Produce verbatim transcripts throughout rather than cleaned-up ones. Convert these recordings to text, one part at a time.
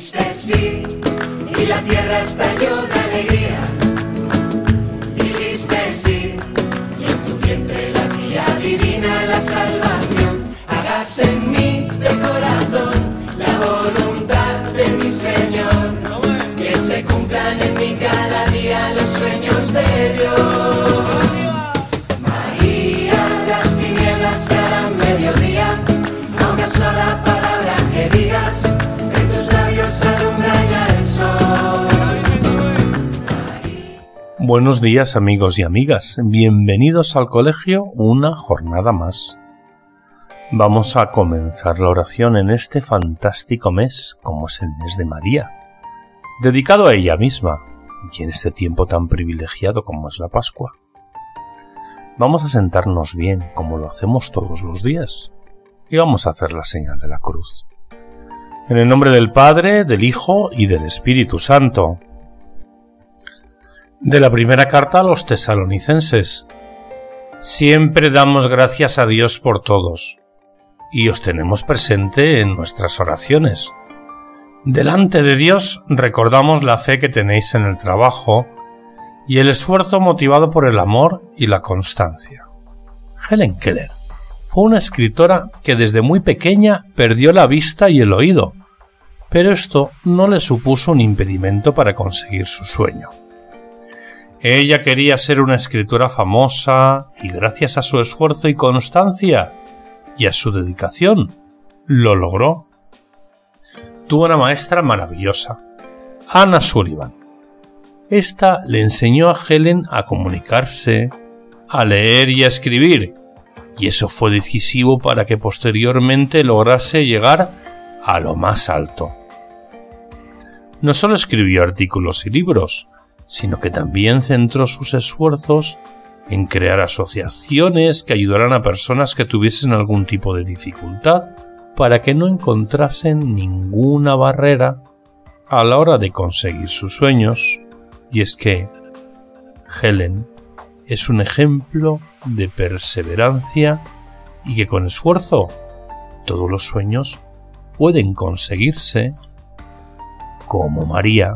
Dijiste sí y la tierra estalló de alegría. Dijiste sí y en tu vientre latía divina la salvación. Hágase en mí de corazón la voluntad de mi Señor. Que se cumplan en mí cada día los sueños de Dios. María, las tinieblas se harán mediodía. A una sola palabra que digas, en tus labios alumbra ya el sol. Buenos días, amigos y amigas. Bienvenidos al colegio una jornada más. Vamos a comenzar la oración en este fantástico mes, como es el mes de María, dedicado a ella misma, y en este tiempo tan privilegiado como es la Pascua. Vamos a sentarnos bien, como lo hacemos todos los días, y vamos a hacer la señal de la cruz. En el nombre del Padre, del Hijo y del Espíritu Santo. De la primera carta a los tesalonicenses. Siempre damos gracias a Dios por todos, y os tenemos presente en nuestras oraciones. Delante de Dios recordamos la fe que tenéis en el trabajo y el esfuerzo motivado por el amor y la constancia. Helen Keller fue una escritora que desde muy pequeña perdió la vista y el oído, pero esto no le supuso un impedimento para conseguir su sueño. Ella quería ser una escritora famosa y gracias a su esfuerzo y constancia y a su dedicación lo logró. Tuvo una maestra maravillosa, Anna Sullivan. Esta le enseñó a Helen a comunicarse, a leer y a escribir, y eso fue decisivo para que posteriormente lograse llegar a lo más alto. No solo escribió artículos y libros, sino que también centró sus esfuerzos en crear asociaciones que ayudaran a personas que tuviesen algún tipo de dificultad para que no encontrasen ninguna barrera a la hora de conseguir sus sueños. Y es que Helen es un ejemplo de perseverancia y que con esfuerzo todos los sueños pueden conseguirse, como María.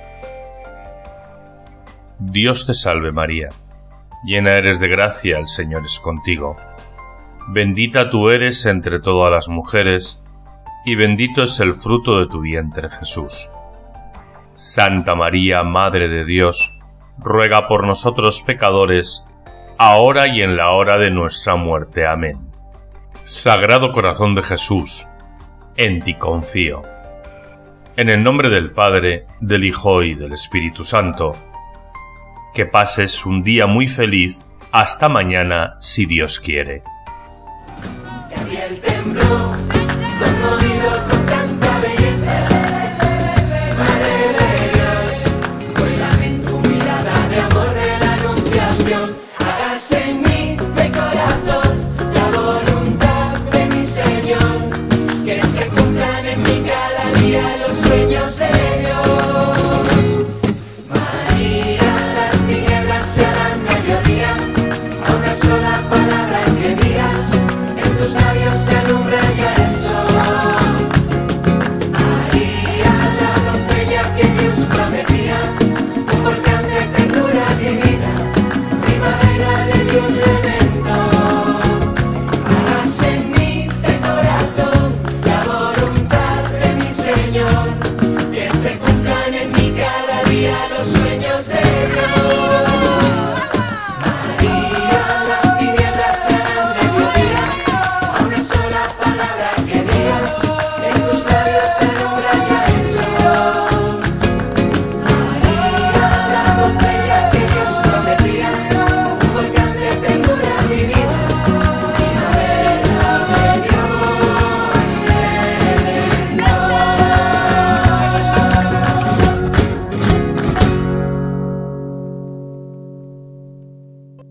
Dios te salve María, llena eres de gracia, el Señor es contigo. Bendita tú eres entre todas las mujeres, y bendito es el fruto de tu vientre Jesús. Santa María, Madre de Dios, ruega por nosotros pecadores, ahora y en la hora de nuestra muerte. Amén. Sagrado Corazón de Jesús, en ti confío. En el nombre del Padre, del Hijo y del Espíritu Santo. Que pases un día muy feliz. Hasta mañana, si Dios quiere. Gabriel tembló, conmovido con tanta belleza. Madre de Dios, vuélame en tu mirada de amor de la anunciación. Hágase en mí de corazón la voluntad de mi Señor. Que se cumplan en mí cada día los sueños de Dios. María, las tinieblas se harán mediodía. A una sola palabra que digas, en tus labios se alumbra ya el sol. María, la doncella que Dios prometía, un volcán de ternura divina, primavera de Dios redentor. Hágase en mí de corazón la voluntad de mi Señor, que se cumplan en mí cada día los sueños de Dios.